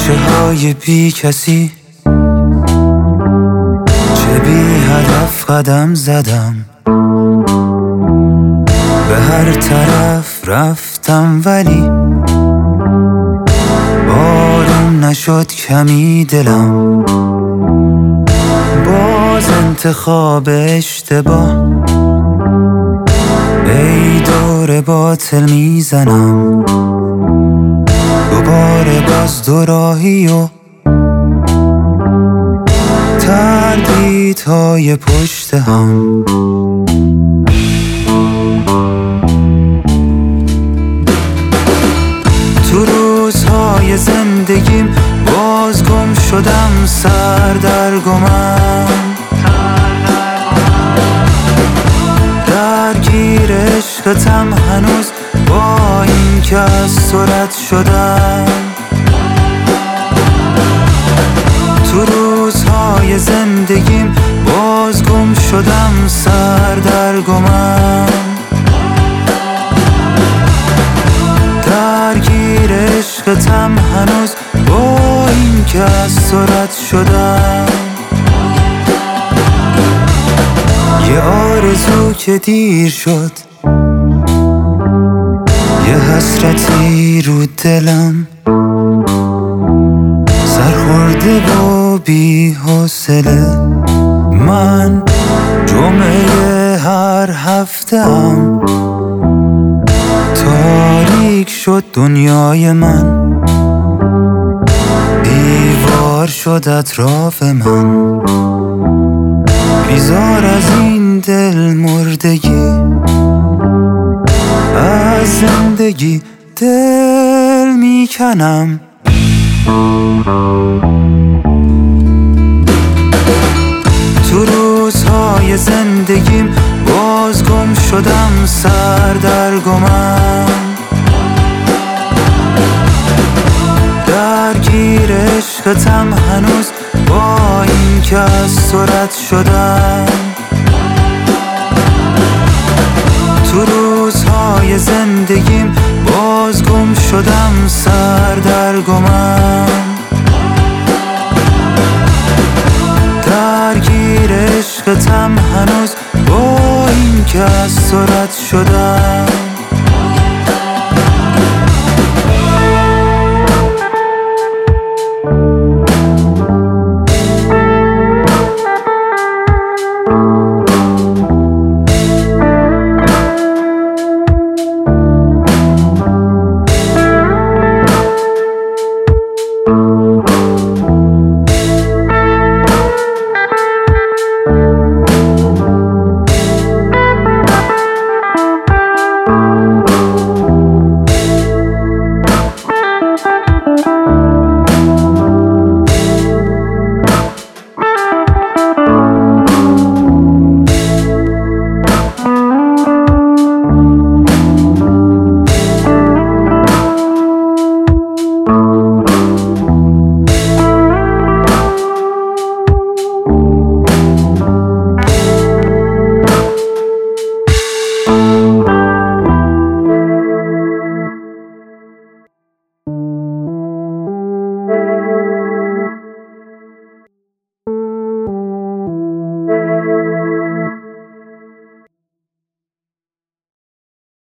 کوچه های بی کسی، چه بی هدف قدم زدم، به هر طرف رفتم ولی آروم نشد کمی دلم. باز انتخاب اشتباه، ای دور باطل میزنم، دوباره باز دوراهی و تردیدهای پشت هم. تو روزهای زندگیم باز گم شدم، سردرگمم، درگیر عشقتم هنوز با این که از تو رد شدم. تو روزهای زندگیم باز گم شدم، سردرگمم، درگیر عشقتم هنوز با این که از تو رد شدم. یه آرزو که دیر شد، یه حسرتی رو دلم، سرخورده و بی حوصله. من جمعه هر هفته‌ام، تاریک شد دنیای من، دیوار شد اطراف من. بیزار از این دل مردگی، از زندگی دل میکنم. تو روزهای زندگیم باز گم شدم، سردرگمم، درگیر عشقتم هنوز با این که از تو رد شدم. تو روزهای زندگیم باز گم شدم، سردرگمم،